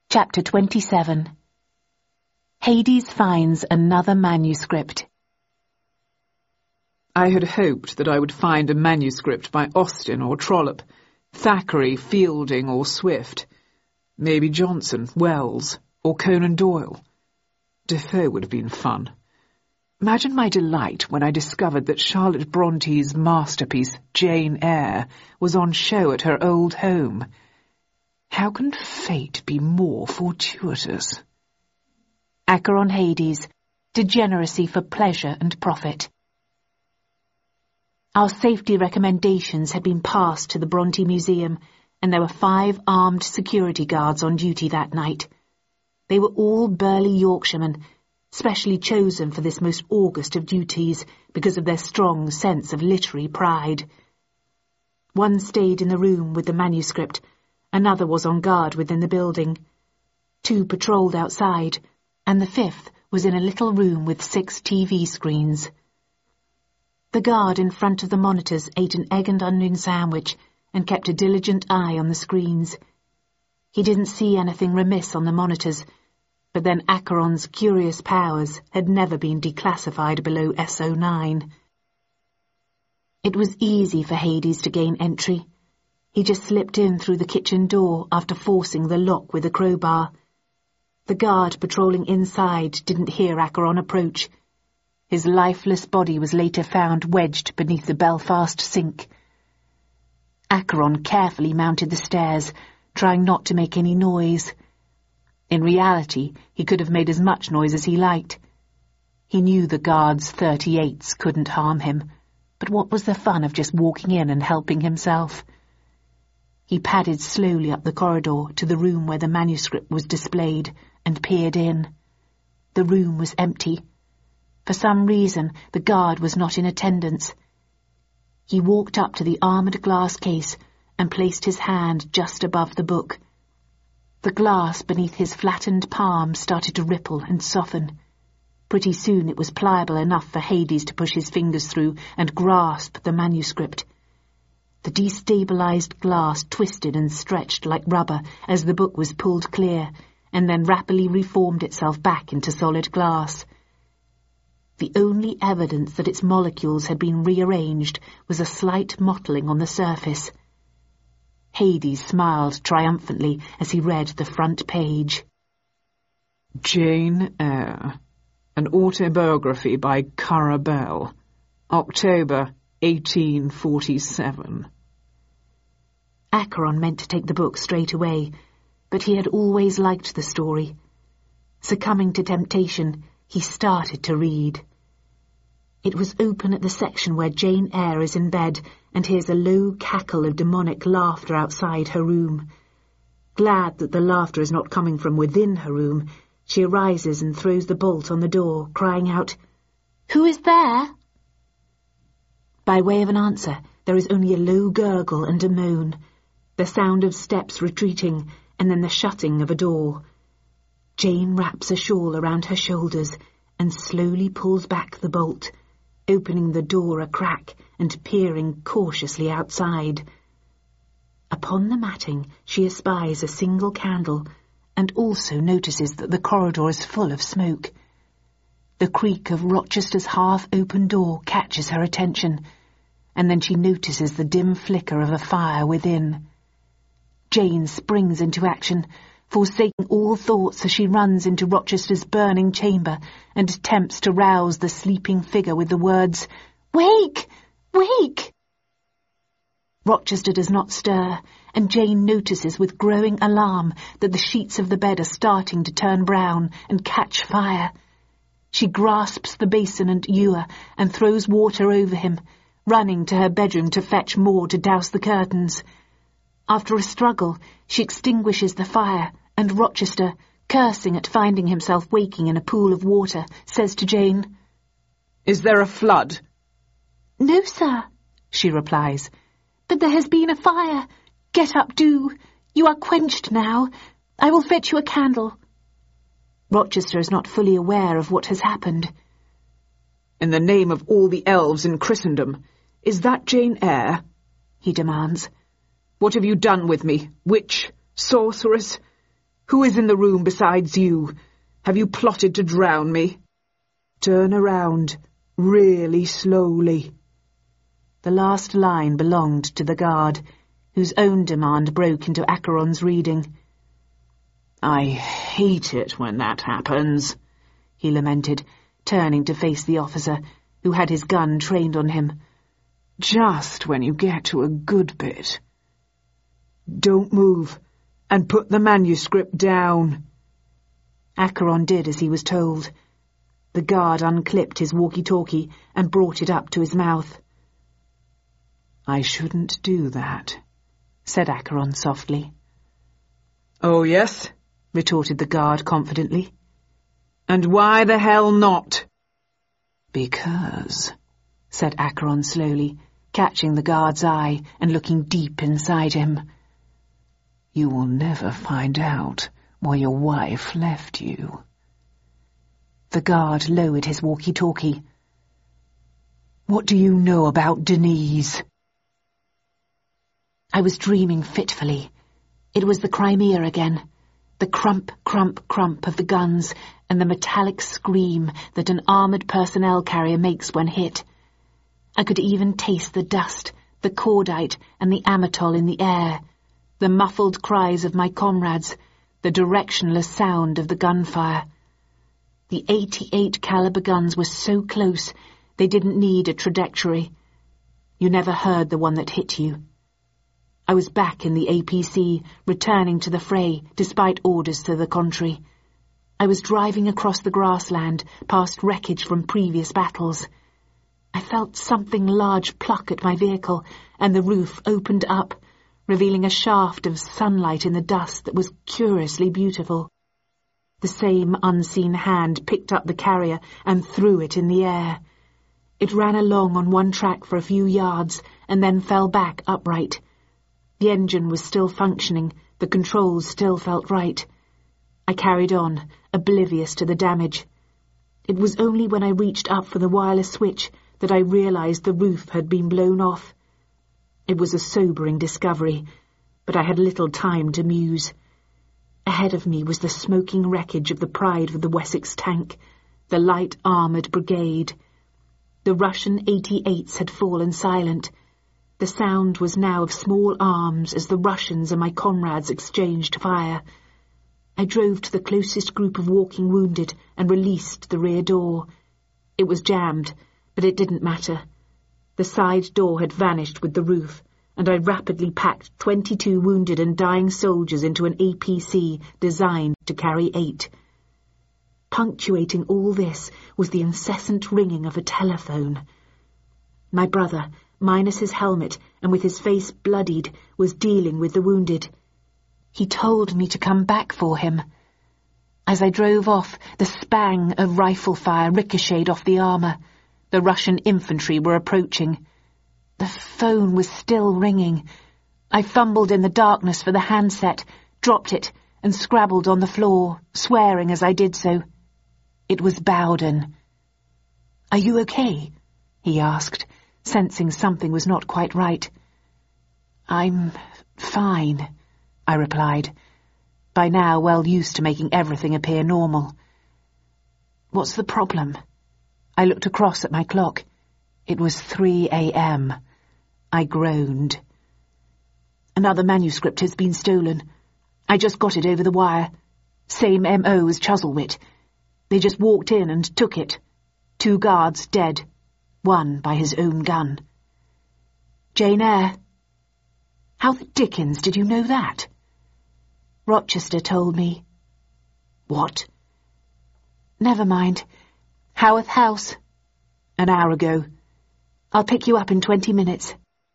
Chapter 27. Hades finds another manuscript. I had hoped that I would find a manuscript by Austen or Trollope, Thackeray, Fielding or Swift, maybe Johnson, Wells, or Conan Doyle. Defoe would have been fun. Imagine my delight when I discovered that Charlotte Bronte's masterpiece, Jane Eyre, was on show at her old home. How can fate be more fortuitous? Acheron Hades, Degeneracy for Pleasure and Profit. Our safety recommendations had been passed to the Bronte Museum, and there were 5 armed security guards on duty that night. They were all burly Yorkshiremen, specially chosen for this most august of duties because of their strong sense of literary pride. One stayed in the room with the manuscript, another was on guard within the building. 2 patrolled outside, and the 5th was in a little room with 6 TV screens. The guard in front of the monitors ate an egg and onion sandwich and kept a diligent eye on the screens. He didn't see anything remiss on the monitors, but then Acheron's curious powers had never been declassified below SO9. It was easy for Hades to gain entry. He just slipped in through the kitchen door after forcing the lock with a crowbar. The guard patrolling inside didn't hear Acheron approach. His lifeless body was later found wedged beneath the Belfast sink. Acheron carefully mounted the stairs, trying not to make any noise. In reality, he could have made as much noise as he liked. He knew the guards' 38s couldn't harm him, but what was the fun of just walking in and helping himself? He padded slowly up the corridor to the room where the manuscript was displayed and peered in. The room was empty. For some reason, the guard was not in attendance. He walked up to the armoured glass case and placed his hand just above the book. The glass beneath his flattened palm started to ripple and soften. Pretty soon it was pliable enough for Hades to push his fingers through and grasp the manuscript. The destabilized glass twisted and stretched like rubber as the book was pulled clear, and then rapidly reformed itself back into solid glass. The only evidence that its molecules had been rearranged was a slight mottling on the surface. Hades smiled triumphantly as he read the front page. Jane Eyre, an autobiography by Currer Bell, October 1847. Acheron meant to take the book straight away, but he had always liked the story. Succumbing to temptation, he started to read. It was open at the section where Jane Eyre is in bed and hears a low cackle of demonic laughter outside her room. Glad that the laughter is not coming from within her room, she arises and throws the bolt on the door, crying out, "Who is there?" By way of an answer, there is only a low gurgle and a moan, the sound of steps retreating, and then the shutting of a door. Jane wraps a shawl around her shoulders and slowly pulls back the bolt, opening the door a crack and peering cautiously outside. Upon the matting, she espies a single candle and also notices that the corridor is full of smoke. The creak of Rochester's half-open door catches her attention, and then she notices the dim flicker of a fire within. Jane springs into action, forsaking all thoughts as she runs into Rochester's burning chamber and attempts to rouse the sleeping figure with the words, "Wake! Wake!" Rochester does not stir, and Jane notices with growing alarm that the sheets of the bed are starting to turn brown and catch fire. She grasps the basin and ewer and throws water over him, running to her bedroom to fetch more to douse the curtains. After a struggle, she extinguishes the fire, and Rochester, cursing at finding himself waking in a pool of water, says to Jane, "Is there a flood?" "No, sir," she replies, "but there has been a fire. Get up, do. You are quenched now. I will fetch you a candle." Rochester is not fully aware of what has happened. "In the name of all the elves in Christendom, is that Jane Eyre?" he demands. "What have you done with me, witch, sorceress? Who is in the room besides you? Have you plotted to drown me? Turn around, really slowly." The last line belonged to the guard, whose own demand broke into Acheron's reading. "I hate it when that happens," he lamented, turning to face the officer, who had his gun trained on him. "Just when you get to a good bit. Don't move, and put the manuscript down." Acheron did as he was told. The guard unclipped his walkie-talkie and brought it up to his mouth. "I shouldn't do that," said Acheron softly. "Oh, yes?" retorted the guard confidently. "And why the hell not?" "Because," said Acheron slowly, catching the guard's eye and looking deep inside him, "you will never find out why your wife left you." The guard lowered his walkie-talkie. "What do you know about Denise?" I was dreaming fitfully. It was the Crimea again. The crump, crump, crump of the guns and the metallic scream that an armoured personnel carrier makes when hit. I could even taste the dust, the cordite and the amatol in the air, the muffled cries of my comrades, the directionless sound of the gunfire. The 88 caliber guns were so close they didn't need a trajectory. You never heard the one that hit you. I was back in the APC, returning to the fray, despite orders to the contrary. I was driving across the grassland, past wreckage from previous battles. I felt something large pluck at my vehicle, and the roof opened up, revealing a shaft of sunlight in the dust that was curiously beautiful. The same unseen hand picked up the carrier and threw it in the air. It ran along on one track for a few yards, and then fell back upright. The engine was still functioning, the controls still felt right. I carried on, oblivious to the damage. It was only when I reached up for the wireless switch that I realized the roof had been blown off. It was a sobering discovery, but I had little time to muse. Ahead of me was the smoking wreckage of the Pride of the Wessex tank, the light armoured brigade. The Russian 88s had fallen silent. The sound was now of small arms as the Russians and my comrades exchanged fire. I drove to the closest group of walking wounded and released the rear door. It was jammed, but it didn't matter. The side door had vanished with the roof, and I rapidly packed 22 wounded and dying soldiers into an APC designed to carry 8. Punctuating all this was the incessant ringing of a telephone. My brother, minus his helmet and with his face bloodied, was dealing with the wounded. He told me to come back for him. As I drove off, the spang of rifle fire ricocheted off the armour. The Russian infantry were approaching. The phone was still ringing. I fumbled in the darkness for the handset, dropped it, and scrabbled on the floor, swearing as I did so. It was Bowden. "Are you okay?" he asked, sensing something was not quite right. "I'm fine," I replied, by now well used to making everything appear normal. "What's the problem?" I looked across at my clock. It was 3 a.m. I groaned. "Another manuscript has been stolen. I just got it over the wire. Same M.O. as Chuzzlewit. They just walked in and took it. 2 guards dead. 1 by his own gun." "Jane Eyre?" "How the dickens did you know that?" "Rochester told me." "What?" "Never mind. Haworth House." "An hour ago. I'll pick you up in 20 minutes.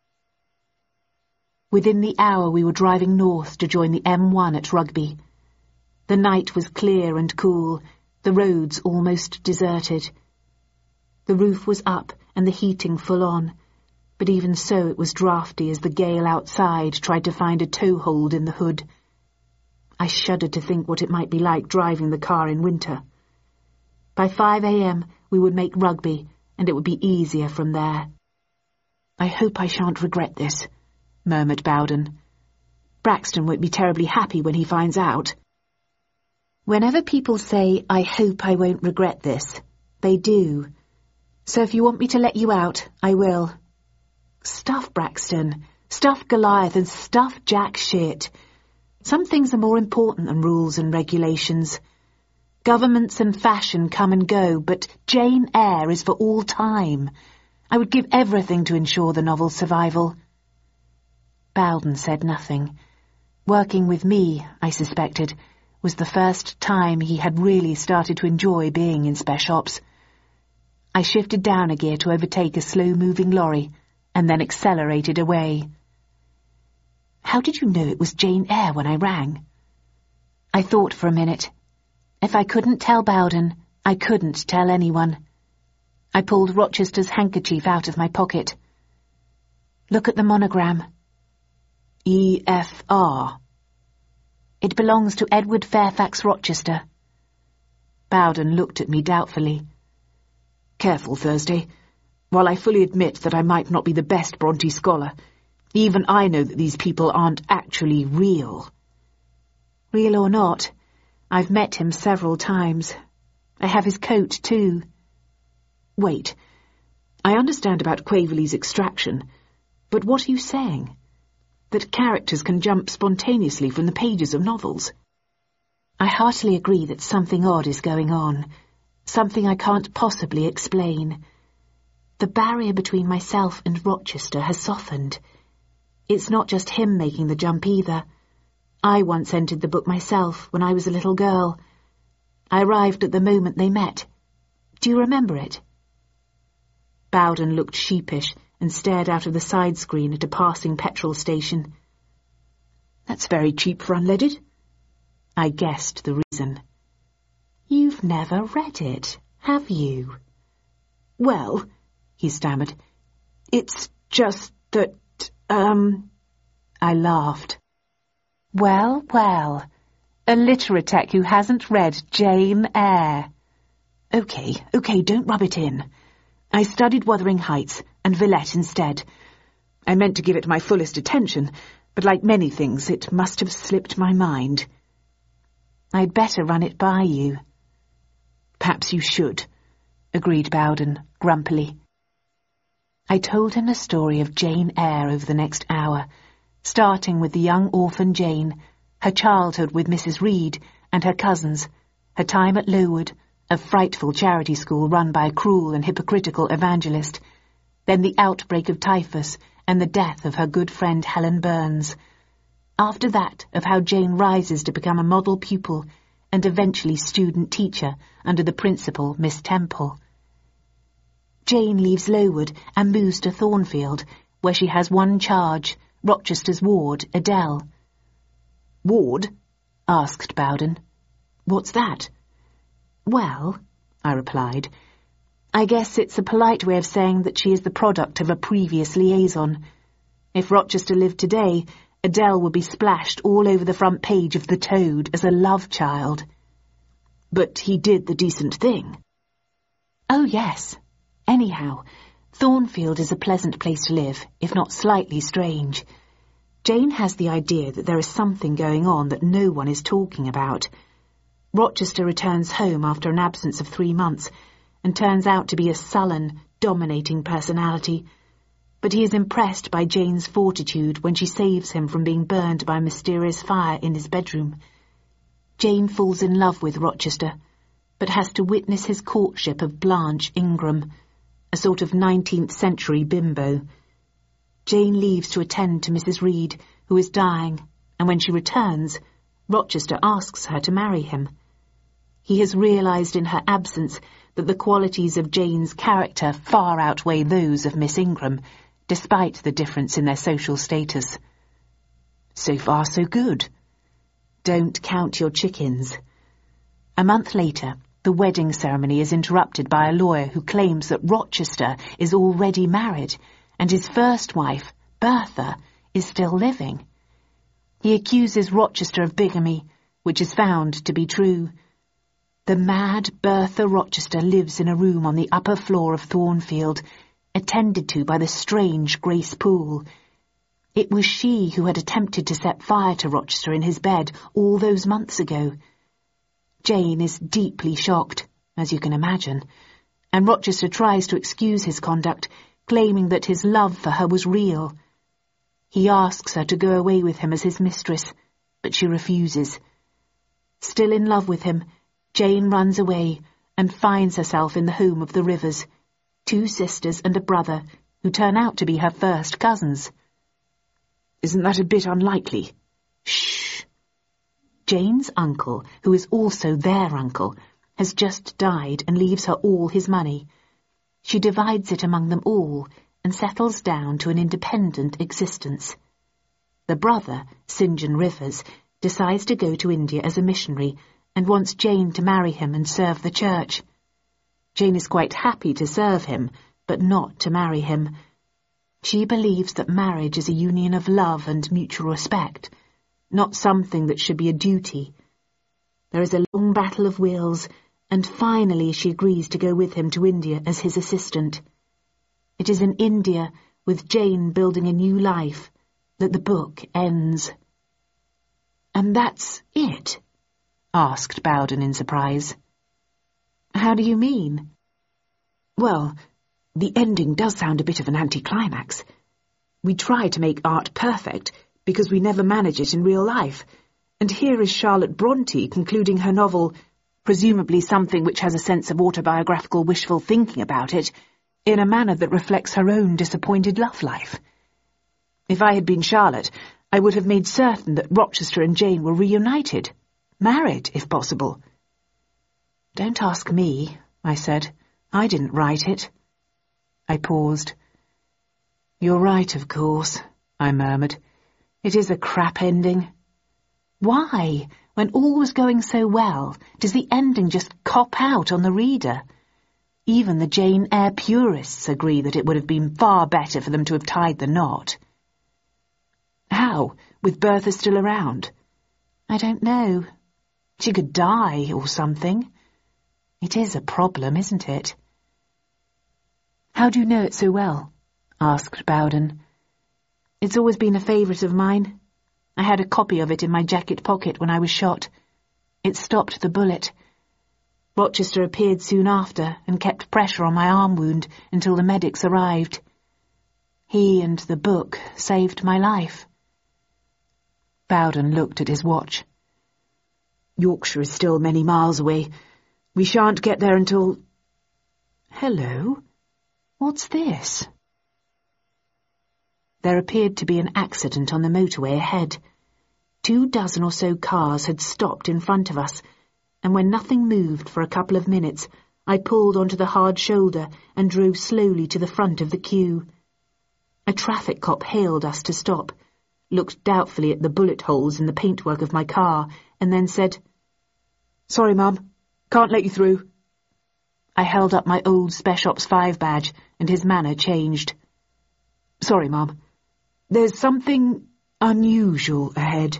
Within the hour we were driving north to join the M1 at Rugby. The night was clear and cool, the roads almost deserted. The roof was up and the heating full on, but even so it was draughty as the gale outside tried to find a toehold in the hood. I shuddered to think what it might be like driving the car in winter. By 5 a.m. we would make Rugby, and it would be easier from there. "I hope I shan't regret this," murmured Bowden. "Braxton won't be terribly happy when he finds out." Whenever people say, "I hope I won't regret this," they do. So if you want me to let you out, I will. Stuff Braxton, stuff Goliath, and stuff jack shit. Some things are more important than rules and regulations. Governments and fashion come and go, but Jane Eyre is for all time. I would give everything to ensure the novel's survival. Bowden said nothing. Working with me, I suspected, was the first time he had really started to enjoy being in Spec Ops. I shifted down a gear to overtake a slow-moving lorry, and then accelerated away. How did you know it was Jane Eyre when I rang? I thought for a minute. If I couldn't tell Bowden, I couldn't tell anyone. I pulled Rochester's handkerchief out of my pocket. Look at the monogram. E.F.R. It belongs to Edward Fairfax Rochester. Bowden looked at me doubtfully. Careful, Thursday. While I fully admit that I might not be the best Bronte scholar, even I know that these people aren't actually real. Real or not, I've met him several times. I have his coat, too. Wait, I understand about Quaverley's extraction, but what are you saying? That characters can jump spontaneously from the pages of novels? I heartily agree that something odd is going on, something I can't possibly explain. The barrier between myself and Rochester has softened. It's not just him making the jump either. I once entered the book myself when I was a little girl. I arrived at the moment they met. Do you remember it? Bowden looked sheepish and stared out of the side screen at a passing petrol station. That's very cheap for unleaded. I guessed the reason. You've never read it, have you? Well, he stammered, it's just that, I laughed. Well, well, a literatech who hasn't read Jane Eyre. Okay, don't rub it in. I studied Wuthering Heights and Villette instead. I meant to give it my fullest attention, but like many things, it must have slipped my mind. I'd better run it by you. Perhaps you should, agreed Bowden, grumpily. I told him the story of Jane Eyre over the next hour, starting with the young orphan Jane, her childhood with Mrs. Reed and her cousins, her time at Lowood, a frightful charity school run by a cruel and hypocritical evangelist, then the outbreak of typhus and the death of her good friend Helen Burns. After that, of how Jane rises to become a model pupil and eventually student-teacher under the principal, Miss Temple. Jane leaves Lowood and moves to Thornfield, where she has one charge, Rochester's ward, Adele. Ward? Asked Bowden. What's that? Well, I replied, I guess it's a polite way of saying that she is the product of a previous liaison. If Rochester lived today, Adele would be splashed all over the front page of The Toad as a love child. But he did the decent thing. Oh, yes. Anyhow, Thornfield is a pleasant place to live, if not slightly strange. Jane has the idea that there is something going on that no one is talking about. Rochester returns home after an absence of 3 months and turns out to be a sullen, dominating personality. But he is impressed by Jane's fortitude when she saves him from being burned by a mysterious fire in his bedroom. Jane falls in love with Rochester, but has to witness his courtship of Blanche Ingram, a sort of 19th century bimbo. Jane leaves to attend to Mrs. Reed, who is dying, and when she returns, Rochester asks her to marry him. He has realised in her absence that the qualities of Jane's character far outweigh those of Miss Ingram, despite the difference in their social status. So far, so good. Don't count your chickens. A month later, the wedding ceremony is interrupted by a lawyer who claims that Rochester is already married, and his first wife, Bertha, is still living. He accuses Rochester of bigamy, which is found to be true. The mad Bertha Rochester lives in a room on the upper floor of Thornfield, attended to by the strange Grace Poole. It was she who had attempted to set fire to Rochester in his bed all those months ago. Jane is deeply shocked, as you can imagine, and Rochester tries to excuse his conduct, claiming that his love for her was real. He asks her to go away with him as his mistress, but she refuses. Still in love with him, Jane runs away and finds herself in the home of the Rivers, 2 sisters and a brother who turn out to be her first cousins. Isn't that a bit unlikely? Shh. Jane's uncle, who is also their uncle, has just died and leaves her all his money. She divides it among them all and settles down to an independent existence. The brother, St. John Rivers, decides to go to India as a missionary and wants Jane to marry him and serve the church. Jane is quite happy to serve him, but not to marry him. She believes that marriage is a union of love and mutual respect, not something that should be a duty. There is a long battle of wills, and finally she agrees to go with him to India as his assistant. It is in India, with Jane building a new life, that the book ends. "And that's it?" asked Bowden in surprise. "How do you mean?" "Well, the ending does sound a bit of an anticlimax. We try to make art perfect because we never manage it in real life, and here is Charlotte Bronte concluding her novel, presumably something which has a sense of autobiographical wishful thinking about it, in a manner that reflects her own disappointed love life. If I had been Charlotte, I would have made certain that Rochester and Jane were reunited, married, if possible." "Don't ask me," I said. "I didn't write it." I paused. "You're right, of course," I murmured. "It is a crap ending." "Why? When all was going so well, does the ending just cop out on the reader? Even the Jane Eyre purists agree that it would have been far better for them to have tied the knot." "How? With Bertha still around?" "I don't know. She could die or something. It is a problem, isn't it?" "How do you know it so well?" asked Bowden. "It's always been a favourite of mine. I had a copy of it in my jacket pocket when I was shot. It stopped the bullet. Rochester appeared soon after and kept pressure on my arm wound until the medics arrived. He and the book saved my life." Bowden looked at his watch. "Yorkshire is still many miles away. We shan't get there until—" "Hello? What's this?" There appeared to be an accident on the motorway ahead. 24 or so cars had stopped in front of us, and when nothing moved for a couple of minutes, I pulled onto the hard shoulder and drove slowly to the front of the queue. A traffic cop hailed us to stop, looked doubtfully at the bullet holes in the paintwork of my car, and then said, "Sorry, Mum, can't let you through." I held up my old Spec Ops 5 badge, and his manner changed. "Sorry, Mum. There's something unusual ahead."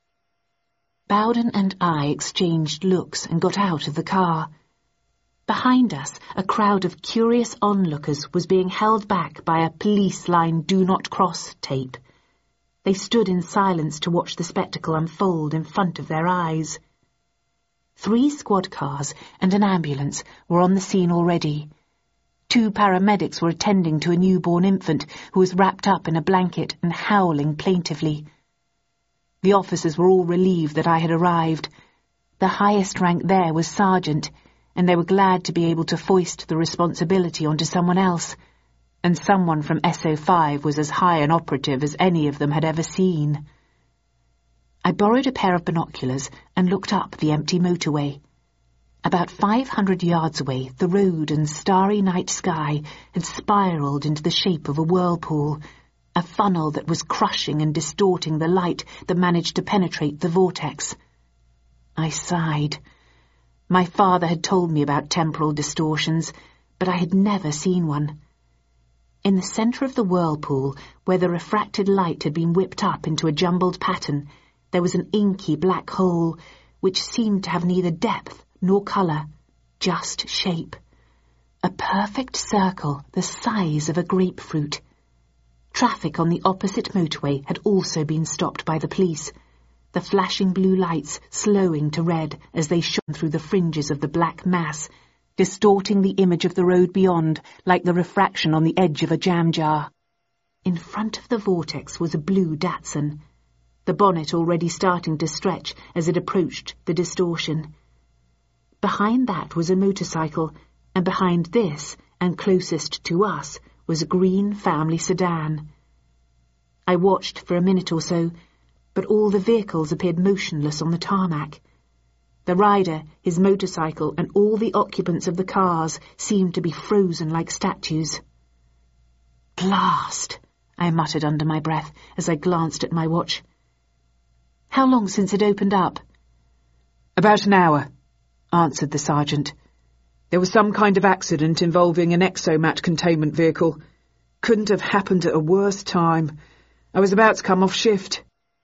Bowden and I exchanged looks and got out of the car. Behind us, a crowd of curious onlookers was being held back by a police line "Do Not Cross" tape. They stood in silence to watch the spectacle unfold in front of their eyes. 3 squad cars and an ambulance were on the scene already. 2 paramedics were attending to a newborn infant who was wrapped up in a blanket and howling plaintively. The officers were all relieved that I had arrived. The highest rank there was sergeant, and they were glad to be able to foist the responsibility onto someone else, and someone from SO5 was as high an operative as any of them had ever seen. I borrowed a pair of binoculars and looked up the empty motorway. About 500 yards away, the road and starry night sky had spiraled into the shape of a whirlpool, a funnel that was crushing and distorting the light that managed to penetrate the vortex. I sighed. My father had told me about temporal distortions, but I had never seen one. In the centre of the whirlpool, where the refracted light had been whipped up into a jumbled pattern, there was an inky black hole, which seemed to have neither depth nor colour, just shape. A perfect circle the size of a grapefruit. Traffic on the opposite motorway had also been stopped by the police. the flashing blue lights slowing to red as they shone through the fringes of the black mass, distorting the image of the road beyond like the refraction on the edge of a jam jar. In front of the vortex was a blue Datsun, the bonnet already starting to stretch as it approached the distortion. Behind that was a motorcycle, and behind this, and closest to us, was a green family sedan. I watched for a minute or so, but all the vehicles appeared motionless on the tarmac. The rider, his motorcycle, and all the occupants of the cars seemed to be frozen like statues. "Blast!" I muttered under my breath as I glanced at my watch. "How long since it opened up?" "About an hour," answered the sergeant. "There was some kind of accident involving an Exomat containment vehicle. Couldn't have happened at a worse time. I was about to come off shift."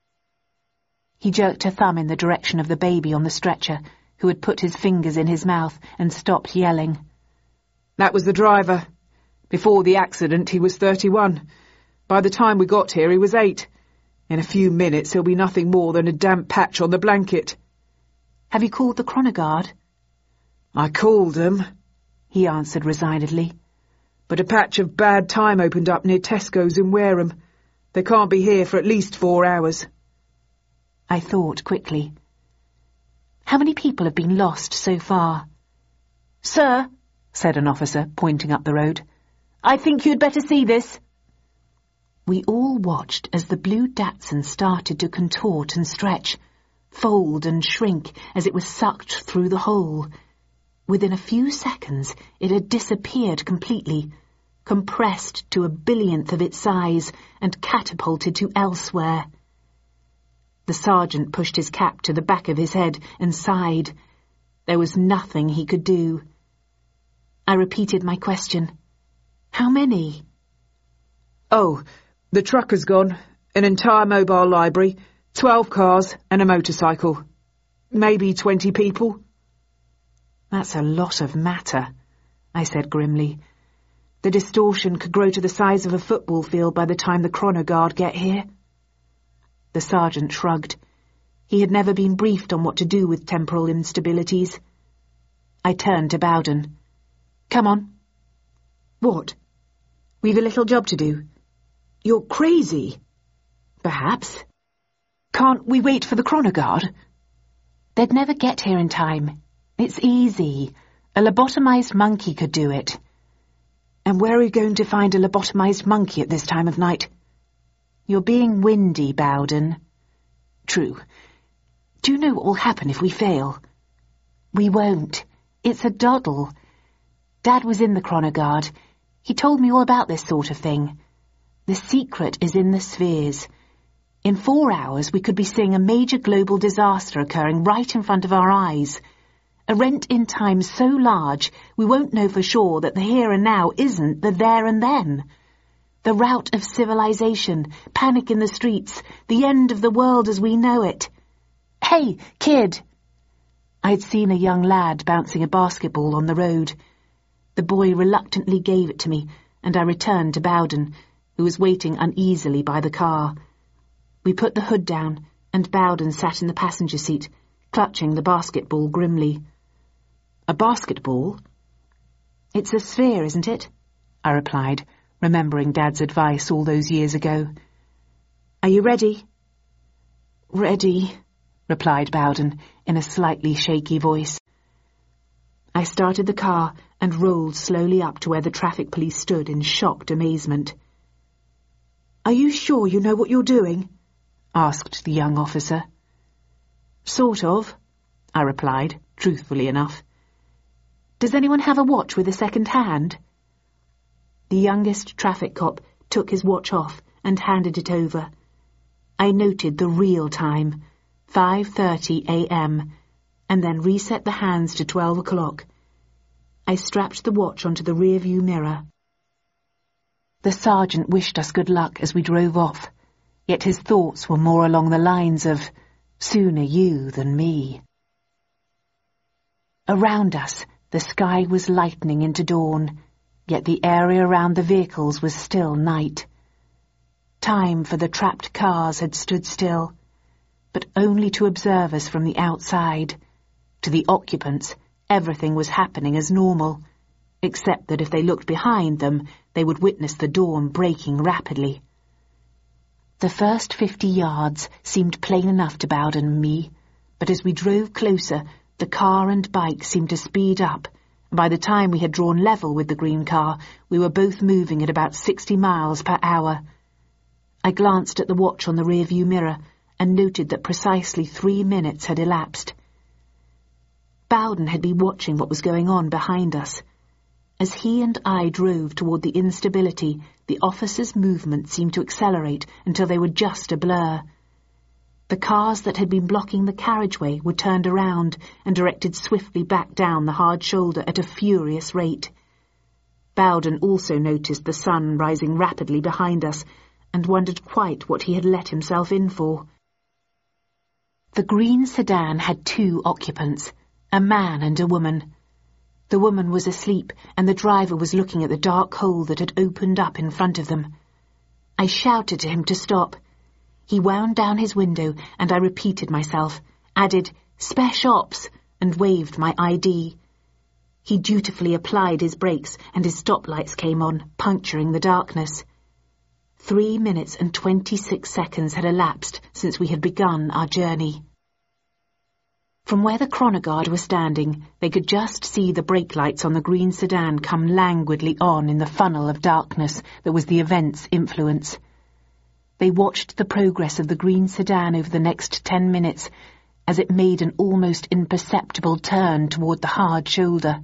He jerked a thumb in the direction of the baby on the stretcher, who had put his fingers in his mouth and stopped yelling. "That was the driver. Before the accident he was 31. By the time we got here he was 8. In a few minutes he'll be nothing more than a damp patch on the blanket." "Have you called the Chronogard?" "I called them," he answered resignedly. "But a patch of bad time opened up near Tesco's in Wareham. They can't be here for at least 4 hours. I thought quickly. "How many people have been lost so far?" "Sir," said an officer, pointing up the road, "I think you'd better see this." We all watched as the blue Datsun started to contort and stretch, fold and shrink as it was sucked through the hole. Within a few seconds it had disappeared completely, compressed to a billionth of its size and catapulted to elsewhere. The sergeant pushed his cap to the back of his head and sighed. There was nothing he could do. I repeated my question. "How many?" "Oh, the truck has gone, an entire mobile library, 12 cars and a motorcycle. Maybe 20 people." "That's a lot of matter," I said grimly. "The distortion could grow to the size of a football field by the time the Chronogard get here." The sergeant shrugged. He had never been briefed on what to do with temporal instabilities. I turned to Bowden. "Come on." "What?" "We've a little job to do." "You're crazy." "Perhaps." "Can't we wait for the Chronogard?" "They'd never get here in time. It's easy. A lobotomized monkey could do it." "And where are we going to find a lobotomized monkey at this time of night?" "You're being windy, Bowden." "True. Do you know what will happen if we fail?" "We won't. It's a doddle. Dad was in the Chronogard. He told me all about this sort of thing. The secret is in the spheres. In 4 hours we could be seeing a major global disaster occurring right in front of our eyes. A rent in time so large we won't know for sure that the here and now isn't the there and then. The rout of civilization, panic in the streets, the end of the world as we know it. Hey, kid!" I'd seen a young lad bouncing a basketball on the road. The boy reluctantly gave it to me, and I returned to Bowden, who was waiting uneasily by the car. We put the hood down, and Bowden sat in the passenger seat, clutching the basketball grimly. "A basketball?" "It's a sphere, isn't it?" I replied, remembering Dad's advice all those years ago. "Are you ready?" "Ready," replied Bowden in a slightly shaky voice. I started the car and rolled slowly up to where the traffic police stood in shocked amazement. "Are you sure you know what you're doing?" asked the young officer. "Sort of," I replied, truthfully enough. "Does anyone have a watch with a second hand?" The youngest traffic cop took his watch off and handed it over. I noted the real time, 5:30 a.m., and then reset the hands to 12 o'clock. I strapped the watch onto the rear-view mirror. The sergeant wished us good luck as we drove off, yet his thoughts were more along the lines of, "Sooner you than me." Around us, the sky was lightening into dawn, yet the area around the vehicles was still night. Time for the trapped cars had stood still. but only to observers from the outside. To the occupants, everything was happening as normal, except that if they looked behind them, they would witness the dawn breaking rapidly. The first 50 yards seemed plain enough to Bowden and me, but as we drove closer, the car and bike seemed to speed up, and by the time we had drawn level with the green car, we were both moving at about 60 miles per hour. I glanced at the watch on the rearview mirror and noted that precisely 3 minutes had elapsed. Bowden had been watching what was going on behind us. As he and I drove toward the instability, the officers' movement seemed to accelerate until they were just a blur. The cars that had been blocking the carriageway were turned around and directed swiftly back down the hard shoulder at a furious rate. Bowden also noticed the sun rising rapidly behind us and wondered quite what he had let himself in for. The green sedan had 2 occupants, a man and a woman. The woman was asleep, and the driver was looking at the dark hole that had opened up in front of them. I shouted to him to stop. He wound down his window, and I repeated myself, added, "Spec Ops," and waved my ID. He dutifully applied his brakes, and his stoplights came on, puncturing the darkness. 3 minutes and 26 seconds had elapsed since we had begun our journey. From where the chronoguard were standing, they could just see the brake lights on the green sedan come languidly on in the funnel of darkness that was the event's influence. They watched the progress of the green sedan over the next 10 minutes as it made an almost imperceptible turn toward the hard shoulder.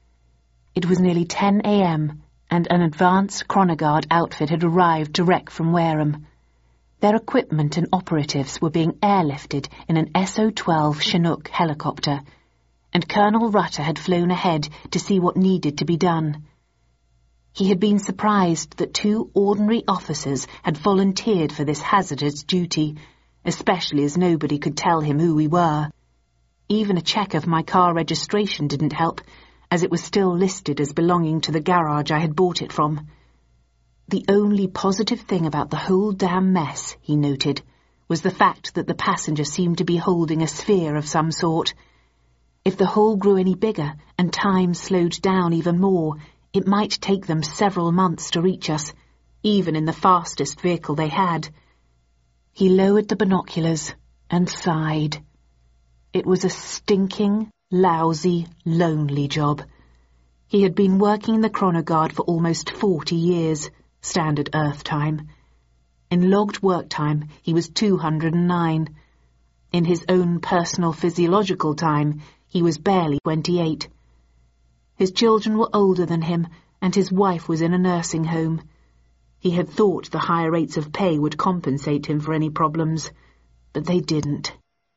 It was nearly 10 a.m., and an advance chronoguard outfit had arrived direct from Wareham. Their equipment and operatives were being airlifted in an SO-12 Chinook helicopter, and Colonel Rutter had flown ahead to see what needed to be done. He had been surprised that 2 ordinary officers had volunteered for this hazardous duty, especially as nobody could tell him who we were. Even a check of my car registration didn't help, as it was still listed as belonging to the garage I had bought it from. The only positive thing about the whole damn mess, he noted, was the fact that the passenger seemed to be holding a sphere of some sort. If the hole grew any bigger and time slowed down even more, it might take them several months to reach us, even in the fastest vehicle they had. He lowered the binoculars and sighed. It was a stinking, lousy, lonely job. He had been working in the chronoguard for almost 40 years, standard Earth time. In logged work time, he was 209. In his own personal physiological time, he was barely 28. His children were older than him, and his wife was in a nursing home. He had thought the higher rates of pay would compensate him for any problems, but they didn't.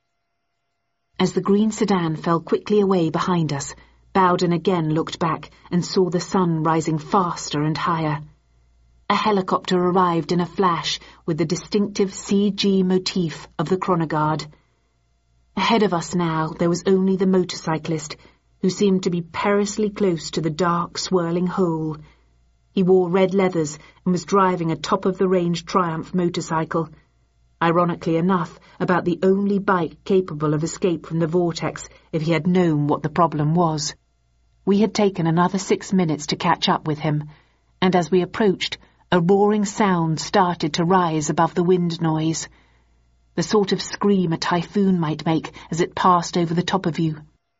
As the green sedan fell quickly away behind us, Bowden again looked back and saw the sun rising faster and higher. A helicopter arrived in a flash with the distinctive CG motif of the chronoguard. Ahead of us now there was only the motorcyclist, who seemed to be perilously close to the dark, swirling hole. He wore red leathers and was driving a top-of-the-range Triumph motorcycle. Ironically enough, about the only bike capable of escape from the vortex if he had known what the problem was. We had taken another 6 minutes to catch up with him, and as we approached, a roaring sound started to rise above the wind noise, the sort of scream a typhoon might make as it passed over the top of you.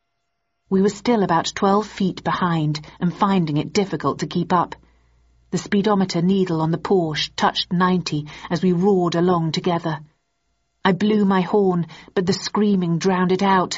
We were still about 12 feet behind and finding it difficult to keep up. The speedometer needle on the Porsche touched 90 as we roared along together. I blew my horn, but the screaming drowned it out.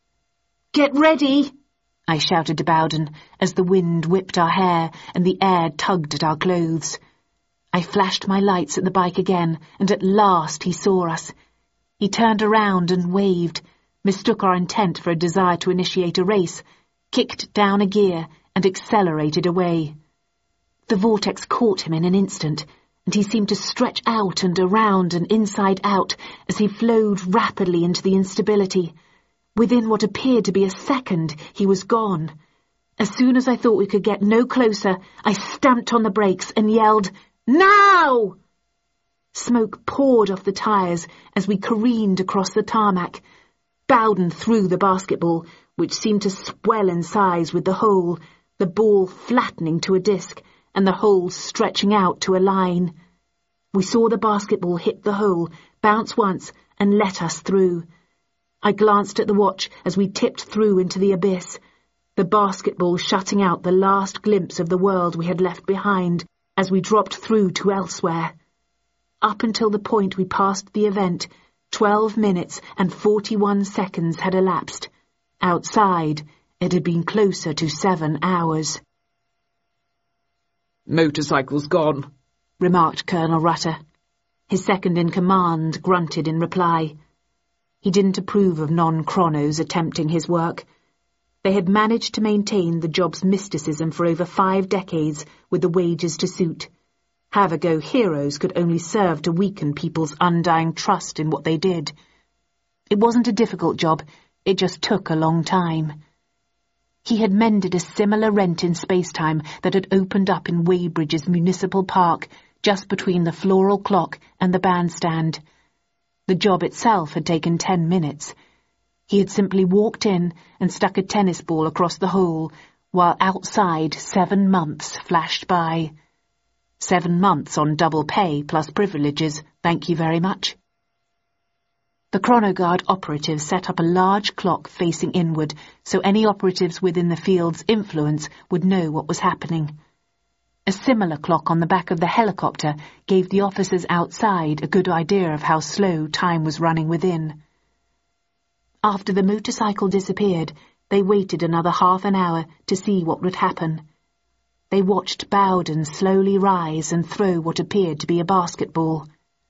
"Get ready!" I shouted to Bowden as the wind whipped our hair and the air tugged at our clothes. I flashed my lights at the bike again, and at last he saw us. He turned around and waved, mistook our intent for a desire to initiate a race, kicked down a gear, and accelerated away. The vortex caught him in an instant, and he seemed to stretch out and around and inside out as he flowed rapidly into the instability. Within what appeared to be a second, he was gone. As soon as I thought we could get no closer, I stamped on the brakes and yelled, "Now!" Smoke poured off the tyres as we careened across the tarmac. Bowden threw the basketball, which seemed to swell in size with the hole, the ball flattening to a disc and the hole stretching out to a line. We saw the basketball hit the hole, bounce once, and let us through. I glanced at the watch as we tipped through into the abyss, the basketball shutting out the last glimpse of the world we had left behind as we dropped through to elsewhere. Up until the point we passed the event, 12 minutes and 41 seconds had elapsed. Outside, it had been closer to 7 hours. "Motorcycle's gone," remarked Colonel Rutter. His second-in-command grunted in reply. He didn't approve of non-chronos attempting his work. They had managed to maintain the job's mysticism for over 5 decades with the wages to suit. Have-a-go heroes could only serve to weaken people's undying trust in what they did. It wasn't a difficult job, it just took a long time. He had mended a similar rent in space-time that had opened up in Weybridge's Municipal Park, just between the floral clock and the bandstand. The job itself had taken 10 minutes. He had simply walked in and stuck a tennis ball across the hole, while outside 7 months flashed by. 7 months on double pay plus privileges, thank you very much. The chronoguard operatives set up a large clock facing inward, so any operatives within the field's influence would know what was happening. A similar clock on the back of the helicopter gave the officers outside a good idea of how slow time was running within. After the motorcycle disappeared, they waited another half an hour to see what would happen. They watched Bowden slowly rise and throw what appeared to be a basketball.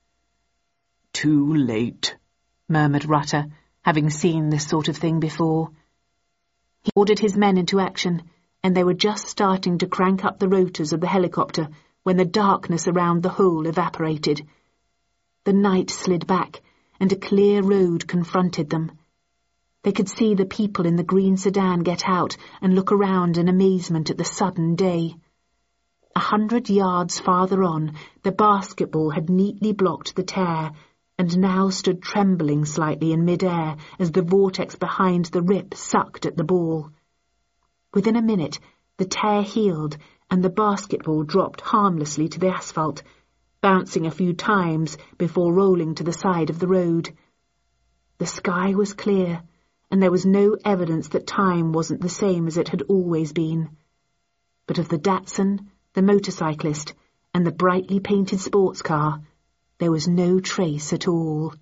"Too late," murmured Rutter, having seen this sort of thing before. He ordered his men into action, and they were just starting to crank up the rotors of the helicopter when the darkness around the hole evaporated. The night slid back, and a clear road confronted them. They could see the people in the green sedan get out and look around in amazement at the sudden day. 100 yards farther on, the basketball had neatly blocked the tear, and now stood trembling slightly in mid-air as the vortex behind the rip sucked at the ball. Within a minute, the tear healed, and the basketball dropped harmlessly to the asphalt, bouncing a few times before rolling to the side of the road. The sky was clear, and there was no evidence that time wasn't the same as it had always been. But of the Datsun, the motorcyclist, and the brightly painted sports car, there was no trace at all.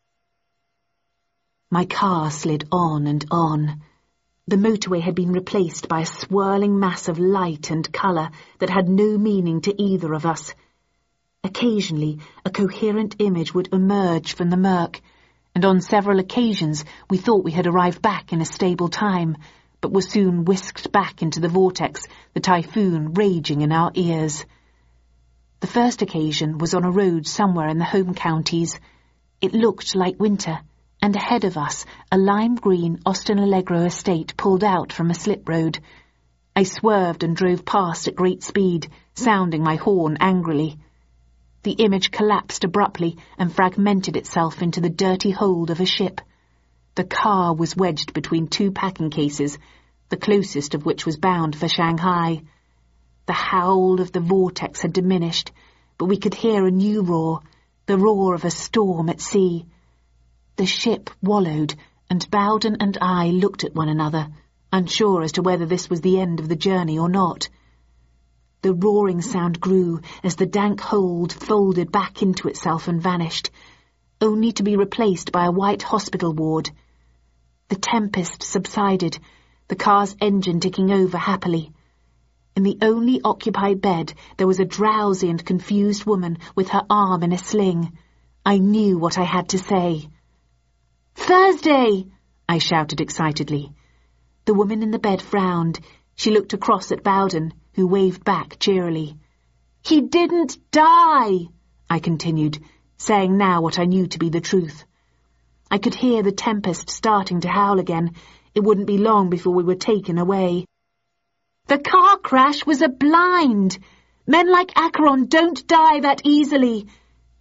My car slid on and on. The motorway had been replaced by a swirling mass of light and colour that had no meaning to either of us. Occasionally, a coherent image would emerge from the murk, and on several occasions we thought we had arrived back in a stable time, but were soon whisked back into the vortex, the typhoon raging in our ears. The first occasion was on a road somewhere in the home counties. It looked like winter, and ahead of us a lime-green Austin Allegro estate pulled out from a slip road. I swerved and drove past at great speed, sounding my horn angrily. The image collapsed abruptly and fragmented itself into the dirty hold of a ship. The car was wedged between 2 packing cases, the closest of which was bound for Shanghai. The howl of the vortex had diminished, but we could hear a new roar, the roar of a storm at sea. The ship wallowed, and Bowden and I looked at one another, unsure as to whether this was the end of the journey or not. The roaring sound grew as the dank hold folded back into itself and vanished, only to be replaced by a white hospital ward. The tempest subsided, the car's engine ticking over happily. In the only occupied bed there was a drowsy and confused woman with her arm in a sling. I knew what I had to say. "Thursday!" I shouted excitedly. The woman in the bed frowned. She looked across at Bowden, who waved back cheerily. "He didn't die," I continued, saying now what I knew to be the truth. I could hear the tempest starting to howl again. It wouldn't be long before we were taken away. "The car crash was a blind. Men like Acheron don't die that easily.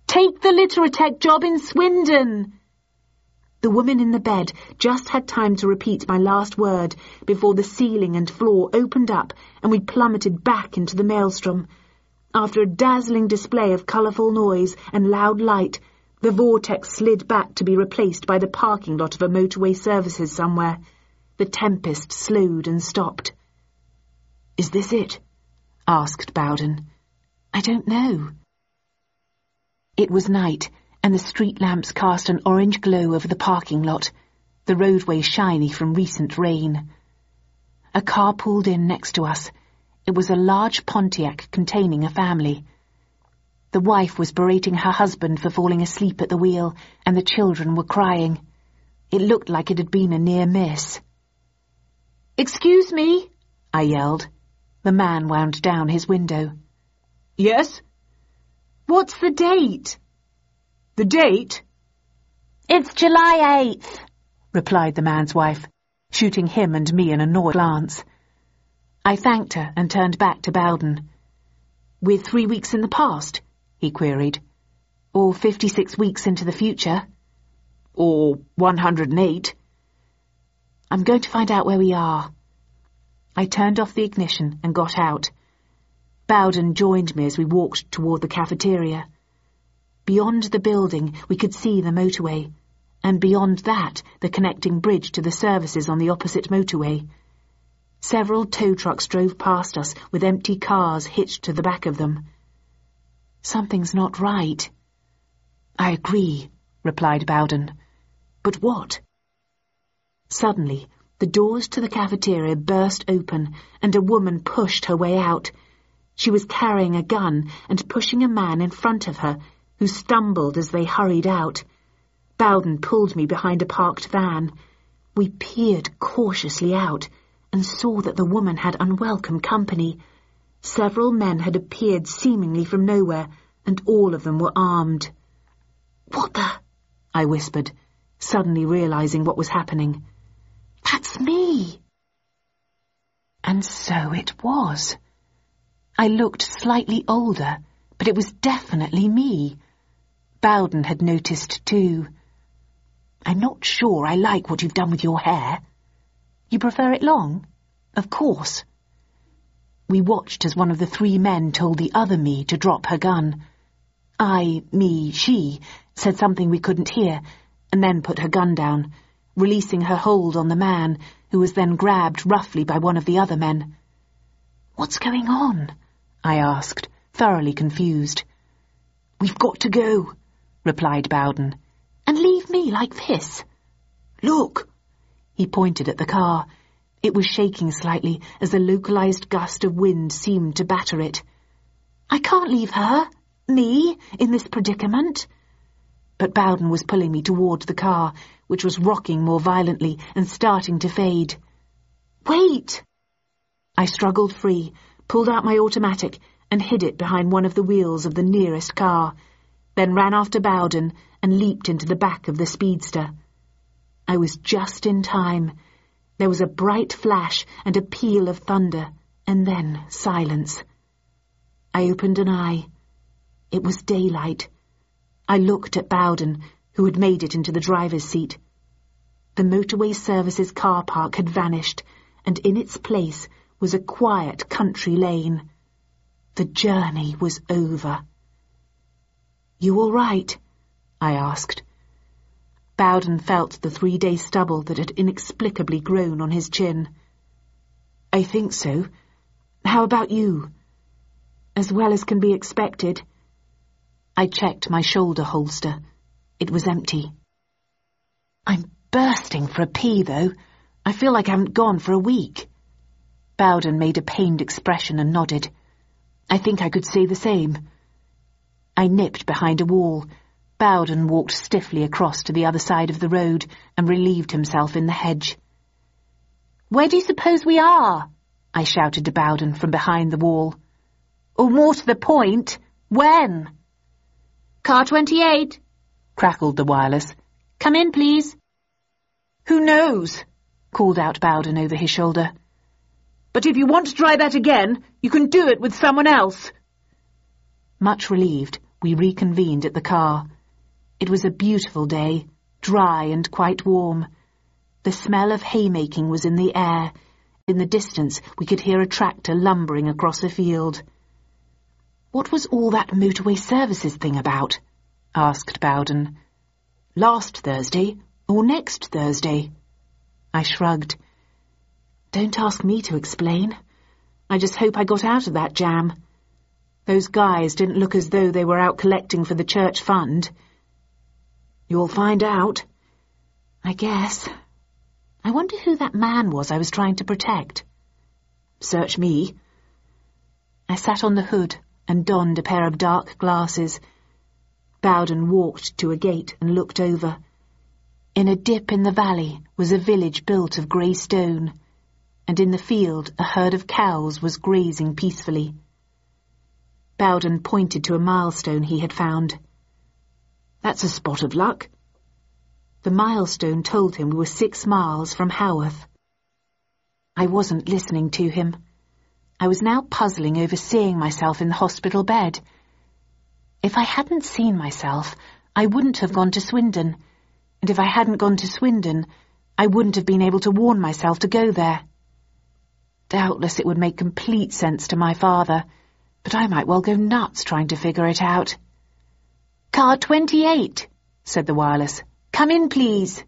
Take the Literatech job in Swindon! The woman in the bed just had time to repeat my last word before the ceiling and floor opened up and we plummeted back into the maelstrom. After a dazzling display of colourful noise and loud light, the vortex slid back to be replaced by the parking lot of a motorway services somewhere. The tempest slowed and stopped. "Is this it?" asked Bowden. "I don't know." It was night, and the street lamps cast an orange glow over the parking lot, the roadway shiny from recent rain. A car pulled in next to us. It was a large Pontiac containing a family. The wife was berating her husband for falling asleep at the wheel, and the children were crying. It looked like it had been a near miss. "Excuse me," I yelled. The man wound down his window. "Yes?" "What's the date?" "The date?" "It's July 8th, replied the man's wife, shooting him and me an annoyed glance. I thanked her and turned back to Bowden. "We're 3 weeks in the past?" he queried. "Or 56 weeks into the future?" "Or 108. "I'm going to find out where we are." I turned off the ignition and got out. Bowden joined me as we walked toward the cafeteria. Beyond the building we could see the motorway, and beyond that the connecting bridge to the services on the opposite motorway. Several tow trucks drove past us with empty cars hitched to the back of them. "Something's not right." "I agree," replied Bowden. "But what?" Suddenly, the doors to the cafeteria burst open and a woman pushed her way out. She was carrying a gun and pushing a man in front of her, who stumbled as they hurried out. Bowden pulled me behind a parked van. We peered cautiously out and saw that the woman had unwelcome company. Several men had appeared seemingly from nowhere, and all of them were armed. "What the?" I whispered, suddenly realizing what was happening. "That's me!" And so it was. I looked slightly older, but it was definitely me. Bowden had noticed too. "I'm not sure I like what you've done with your hair." "You prefer it long?" "Of course." We watched as one of the 3 men told the other me to drop her gun. I, me, she, said something we couldn't hear, and then put her gun down, releasing her hold on the man, who was then grabbed roughly by one of the other men. "What's going on?" I asked, thoroughly confused. "We've got to go," replied Bowden. "And leave me like this?" "Look!" He pointed at the car. It was shaking slightly as a localized gust of wind seemed to batter it. "I can't leave her, me, in this predicament." But Bowden was pulling me toward the car, which was rocking more violently and starting to fade. "Wait!" I struggled free, pulled out my automatic, and hid it behind one of the wheels of the nearest car, then ran after Bowden and leaped into the back of the speedster. I was just in time. There was a bright flash and a peal of thunder, and then silence. I opened an eye. It was daylight. I looked at Bowden, who had made it into the driver's seat. The motorway services car park had vanished, and in its place was a quiet country lane. The journey was over. "You all right?" I asked. Bowden felt the 3-day stubble that had inexplicably grown on his chin. "I think so. How about you?" "As well as can be expected." I checked my shoulder holster. It was empty. "I'm bursting for a pee, though. I feel like I haven't gone for a week." Bowden made a pained expression and nodded. I think I could say the same. I nipped behind a wall. Bowden walked stiffly across to the other side of the road and relieved himself in the hedge. "Where do you suppose we are?" I shouted to Bowden from behind the wall. "Or more to the point, when?" "Car 28, crackled the wireless. "Come in, please." "Who knows?" called out Bowden over his shoulder. "But if you want to try that again, you can do it with someone else." Much relieved, We reconvened at the car. It was a beautiful day, dry and quite warm. The smell of haymaking was in the air. In the distance, we could hear a tractor lumbering across a field. "What was all that motorway services thing about?" asked Bowden. "Last Thursday or next Thursday?" I shrugged. "Don't ask me to explain. I just hope I got out of that jam. Those guys didn't look as though they were out collecting for the church fund." "You'll find out." "I guess. I wonder who that man was I was trying to protect." "Search me." I sat on the hood and donned a pair of dark glasses. Bowden walked to a gate and looked over. In a dip in the valley was a village built of grey stone, and in the field a herd of cows was grazing peacefully. Bowden pointed to a milestone he had found. "That's a spot of luck." The milestone told him we were 6 miles from Haworth. I wasn't listening to him. I was now puzzling over seeing myself in the hospital bed. If I hadn't seen myself, I wouldn't have gone to Swindon, and if I hadn't gone to Swindon, I wouldn't have been able to warn myself to go there. Doubtless it would make complete sense to my father, but I might well go nuts trying to figure it out. "Car 28, said the wireless. "Come in, please."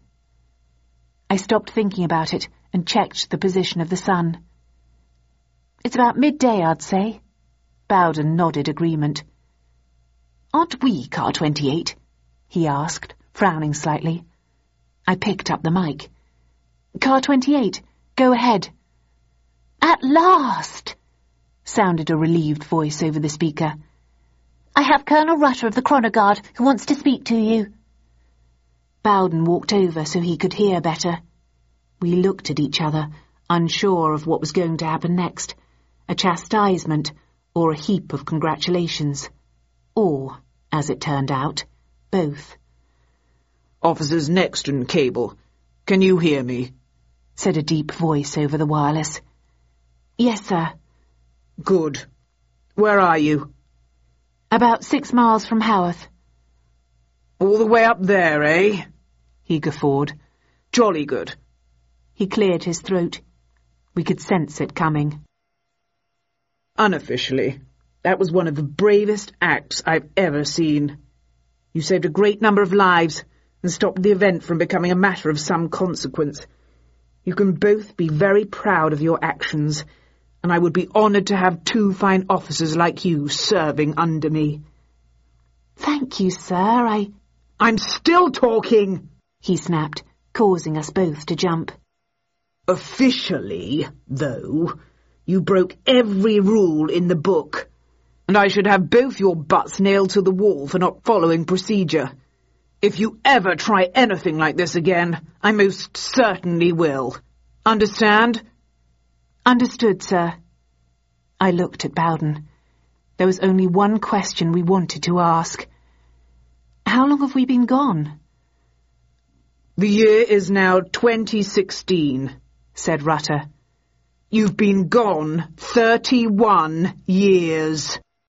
I stopped thinking about it and checked the position of the sun. "It's about midday, I'd say." Bowden nodded agreement. "Aren't we car 28? He asked, frowning slightly. I picked up the mic. "Car 28, go ahead." "At last!" sounded a relieved voice over the speaker. "I have Colonel Rutter of the Chronoguard who wants to speak to you." Bowden walked over so he could hear better. We looked at each other, unsure of what was going to happen next, a chastisement or a heap of congratulations. Or, as it turned out, both. "Officers Nexton Cable, can you hear me?" said a deep voice over the wireless. "Yes, sir." "Good. Where are you?" "About 6 miles from Haworth." "All the way up there, eh?" he guffawed. "Jolly good." He cleared his throat. We could sense it coming. "Unofficially, that was one of the bravest acts I've ever seen. You saved a great number of lives and stopped the event from becoming a matter of some consequence. You can both be very proud of your actions, and I would be honoured to have 2 fine officers like you serving under me." "Thank you, sir, "I'm still talking," he snapped, causing us both to jump. "Officially, though, you broke every rule in the book, and I should have both your butts nailed to the wall for not following procedure. If you ever try anything like this again, I most certainly will. Understand?" "Understood, sir." I looked at Bowden. There was only one question we wanted to ask. "How long have we been gone?" "The year is now 2016, said Rutter. "You've been gone 31 years.